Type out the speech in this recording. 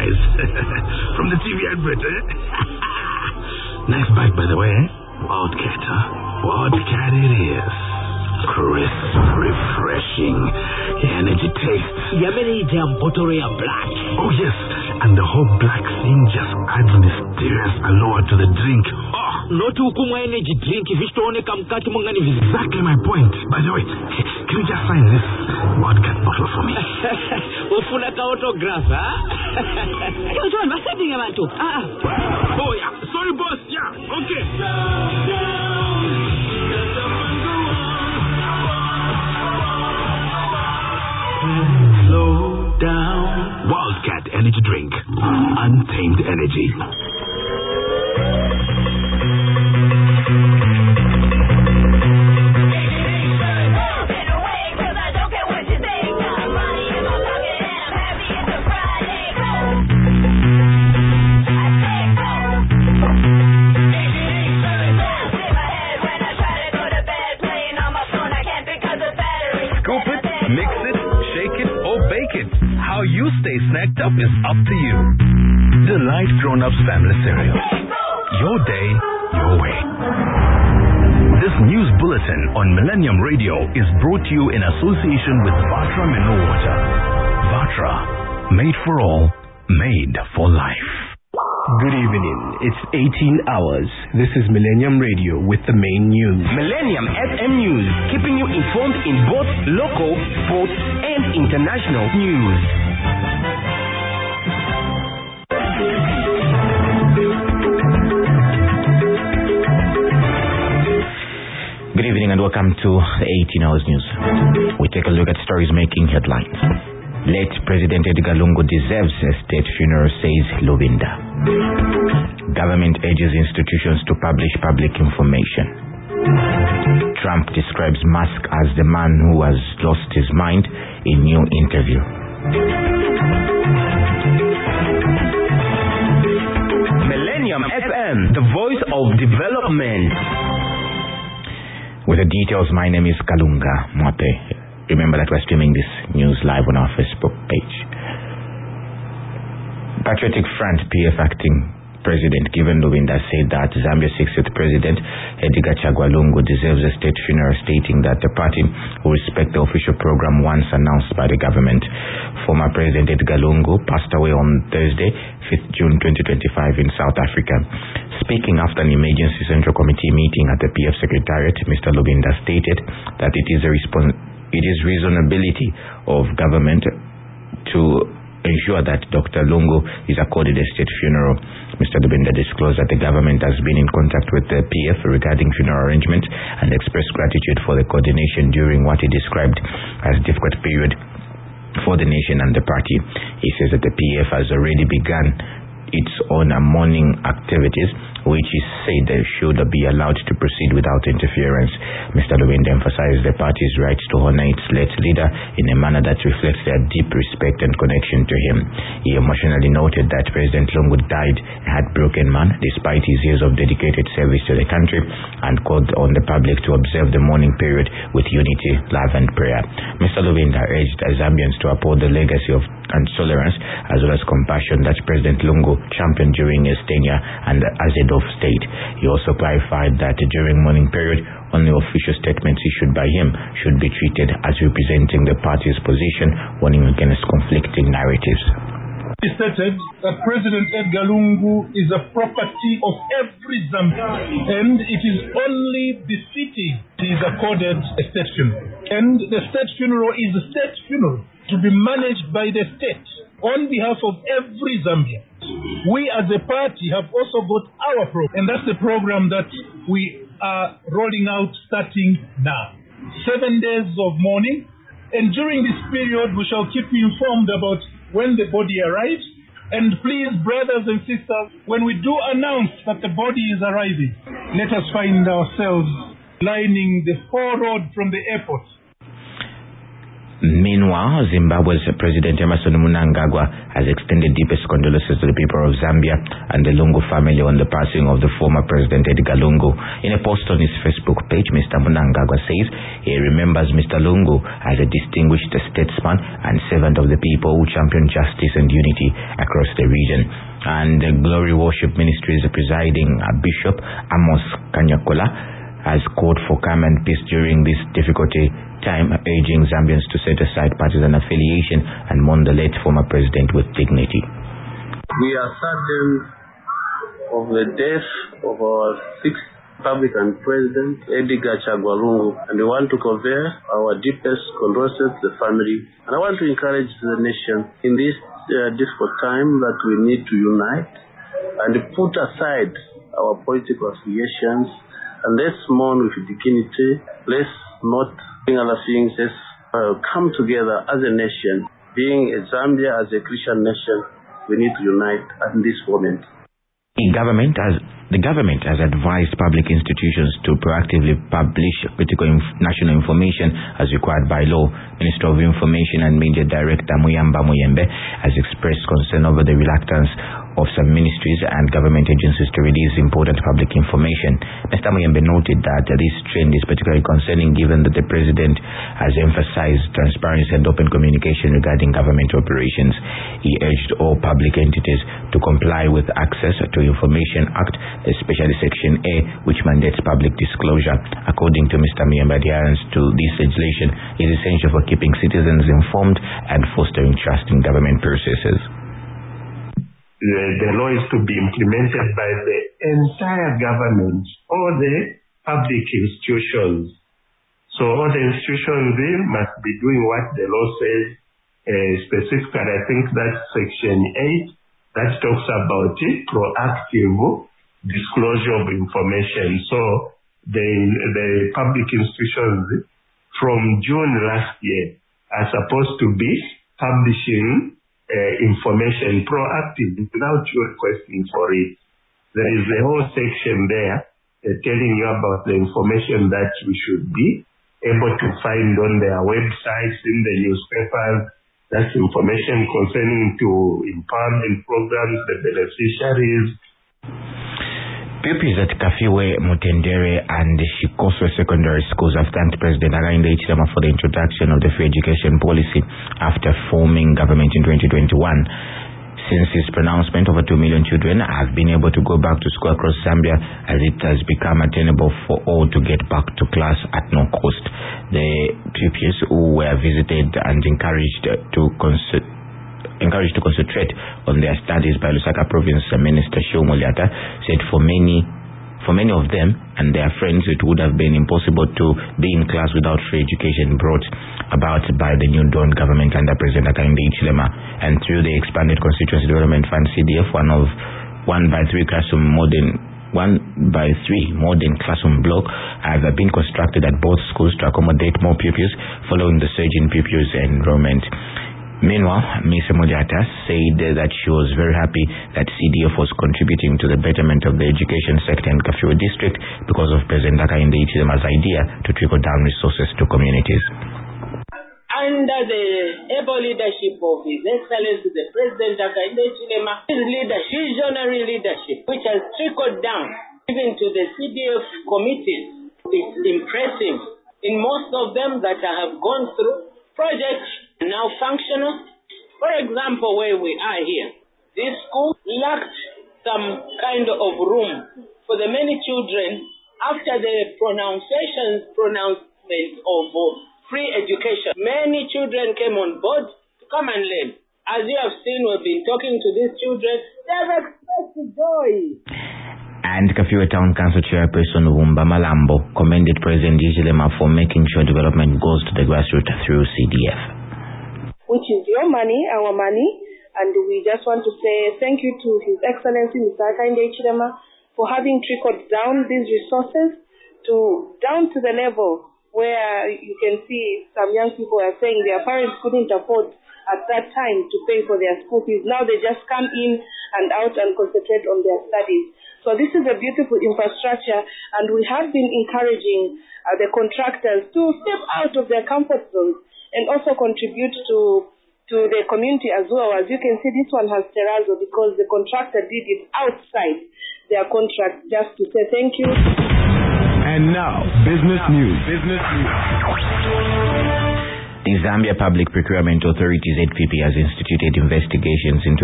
guys. From the TV advert, eh? Nice bike, by the way, eh? Wildcat, huh? Wildcat it is. Crisp, refreshing, energy taste. Yameni Jampotoria Black. Oh, yes. And the whole black thing just adds mysterious allure to the drink. Oh. Not Ukuma energy drink if you don't come cut mongani. Exactly my point. By the way, can you just sign this vodka bottle for me? Ufunaka autograph, huh? John, what's happening about you? Oh, yeah. Sorry, boss. Yeah. Okay. Slow down. Wildcat energy drink. Untamed energy. How you stay snacked up is up to you. Delight Grown-Ups Family Cereal. Your day, your way. This news bulletin on Millennium Radio is brought to you in association with Vatra Mineral Water. Vatra, made for all, made for life. Good evening. It's 18 hours. This is Millennium Radio with the main news. Millennium FM News, keeping you informed in both local, sports, and international news. Good evening and welcome to the 18 Hours News. We take a look at stories making headlines. Late President Edgar Lungu deserves a state funeral, says Lubinda. Government urges institutions to publish public information. Trump describes Musk as the man who has lost his mind in new interview. Millennium FM, the voice of development. With the details, my name is Kalunga Mwape. Remember that we're streaming this news live on our Facebook page. Patriotic Front PF acting President Given Lubinda said that Zambia's 60th President Edgar Chagwa Lungu deserves a state funeral, stating that the party will respect the official program once announced by the government. Former President Edgar Lungu passed away on Thursday, 5th June 2025 in South Africa. Speaking after an emergency Central Committee meeting at the PF Secretariat, Mr. Lubinda stated that it is reasonability of government to ensure that Dr. Lungu is accorded a state funeral. Mr. Lubinda disclosed that the government has been in contact with the PF regarding funeral arrangements and expressed gratitude for the coordination during what he described as a difficult period for the nation and the party. He says that the PF has already begun its own mourning activities, which he said they should be allowed to proceed without interference. Mr. Lubinda emphasized the party's right to honor its late leader in a manner that reflects their deep respect and connection to him. He emotionally noted that President Lungu died a heartbroken man despite his years of dedicated service to the country, and called on the public to observe the mourning period with unity, love and prayer. Mr. Lubinda urged Zambians to uphold the legacy of tolerance as well as compassion that President Lungu championed during his tenure and as head of state. He also clarified that during mourning period, only official statements issued by him should be treated as representing the party's position, warning against conflicting narratives. He stated that President Edgar Lungu is a property of every Zambian, and it is only befitting he is accorded a state funeral. And the state funeral is a state funeral to be managed by the state on behalf of every Zambian. We as a party have also got our program, and that's the program that we are rolling out starting now. 7 days of mourning, and during this period we shall keep you informed about when the body arrives. And please, brothers and sisters, when we do announce that the body is arriving, let us find ourselves lining the 4 road from the airport. Meanwhile, Zimbabwe's President Emmerson Mnangagwa has extended deepest condolences to the people of Zambia and the Lungu family on the passing of the former President Edgar Lungu. In a post on his Facebook page, Mr. Mnangagwa says he remembers Mr. Lungu as a distinguished statesman and servant of the people who championed justice and unity across the region. And the Glory Worship Ministry's presiding Bishop Amos Kanyakola has called for calm and peace during this difficult time, urging Zambians to set aside partisan affiliation and mourn the late former president with dignity. We are saddened of the death of our sixth Republican President, Edgar Chagwa Lungu, and we want to convey our deepest condolences to the family. And I want to encourage the nation in this difficult time that we need to unite and put aside our political affiliations, and let's mourn with dignity. Let's not doing other things. Let's come together as a nation. Being a Zambia as a Christian nation, we need to unite at this moment. The government has advised public institutions to proactively publish critical national information as required by law. Minister of Information and Media Director Muyamba Muyembe has expressed concern over the reluctance of some ministries and government agencies to release important public information. Mr. Muyembe noted that this trend is particularly concerning given that the President has emphasized transparency and open communication regarding government operations. He urged all public entities to comply with Access to Information Act, especially Section A, which mandates public disclosure. According to Mr. Muyembe, adherence to this legislation is essential for keeping citizens informed and fostering trust in government processes. The law is to be implemented by the entire government, all the public institutions. So all the institutions must be doing what the law says specifically. I think that's Section 8 that talks about proactive disclosure of information. So the public institutions from June last year are supposed to be publishing information proactive without you requesting for it. There is a whole section there telling you about the information that you should be able to find on their websites, in the newspapers. That's information concerning to empowerment programs, the beneficiaries. Pupils at Kafiwe, Mutendere and Shikoswe secondary schools have thanked President Hakainde Hichilema for the introduction of the free education policy after forming government in 2021. Since his pronouncement, over 2 million children have been able to go back to school across Zambia, as it has become attainable for all to get back to class at no cost. The pupils who were visited and encouraged to concentrate on their studies by Lusaka Province Minister Shio Muliata said for many of them and their friends it would have been impossible to be in class without free education brought about by the new Dawn government under President Hakainde Hichilema, and through the expanded Constituency Development Fund CDF, 1x3 modern classroom block have been constructed at both schools to accommodate more pupils following the surge in pupils enrollment. Meanwhile, Ms. Muliata said that she was very happy that CDF was contributing to the betterment of the education sector in Kafiwe district because of President Hakainde Hichilema's idea to trickle down resources to communities. Under the able leadership of His Excellency the President Hakainde Hichilema, his visionary leadership, which has trickled down even to the CDF committees, is impressive. In most of them that I have gone through, projects now functional. For example, where we are here, this school lacked some kind of room for the many children after the pronouncement of free education. Many children came on board to come and learn. As you have seen, we've been talking to these children. They have expressed joy. And Kafiwe Town Council Chairperson Wumba Malambo commended President Hichilema for making sure development goes to the grassroots through CDF. Which is your money, our money, and we just want to say thank you to His Excellency Mr. Hakainde Hichilema for having trickled down these resources down to the level where you can see some young people are saying their parents couldn't afford at that time to pay for their school fees. Now they just come in and out and concentrate on their studies. So this is a beautiful infrastructure, and we have been encouraging the contractors to step out of their comfort zones and also contribute to the community as well. As you can see, this one has terrazzo because the contractor did it outside their contract, just to say thank you. And now, business news. The Zambia Public Procurement Authority, ZPP, has instituted investigations into